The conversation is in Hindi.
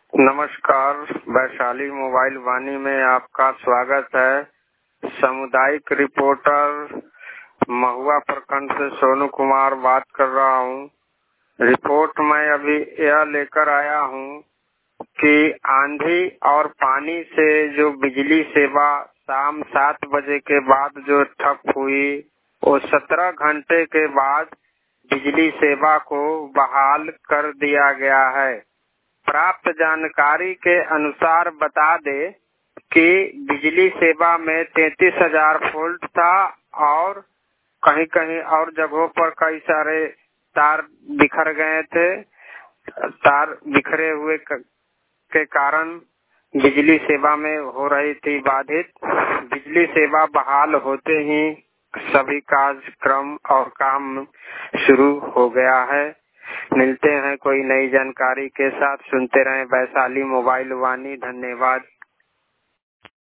नमस्कार, वैशाली मोबाइल वाणी में आपका स्वागत है। सामुदायिक रिपोर्टर महुआ प्रखंड से सोनू कुमार बात कर रहा हूँ। रिपोर्ट में अभी यह लेकर आया हूँ कि आंधी और पानी से जो बिजली सेवा शाम 7 बजे के बाद जो ठप हुई, वो 17 घंटे के बाद बिजली सेवा को बहाल कर दिया गया है। प्राप्त जानकारी के अनुसार बता दे कि बिजली सेवा में 33,000 वोल्ट था और कहीं कहीं और जगहों पर कई सारे तार बिखर गए थे। तार बिखरे हुए के कारण बिजली सेवा में हो रही थी बाधित। बिजली सेवा बहाल होते ही सभी कार्यक्रम और काम शुरू हो गया है। मिलते हैं कोई नई जानकारी के साथ। सुनते रहें वैशाली मोबाइल वाणी। धन्यवाद।